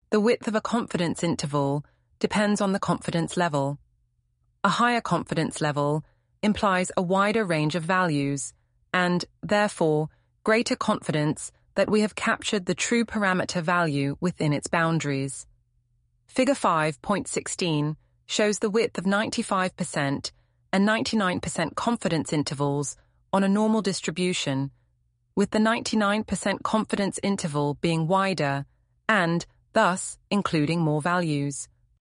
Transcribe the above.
The width of a confidence interval depends on the confidence level. A higher confidence level implies a wider range of values and, therefore, greater confidence that we have captured the true parameter value within its boundaries. Figure 5.16 shows the width of 95% and 99% confidence intervals on a normal distribution, with the 99% confidence interval being wider and, thus, including more values.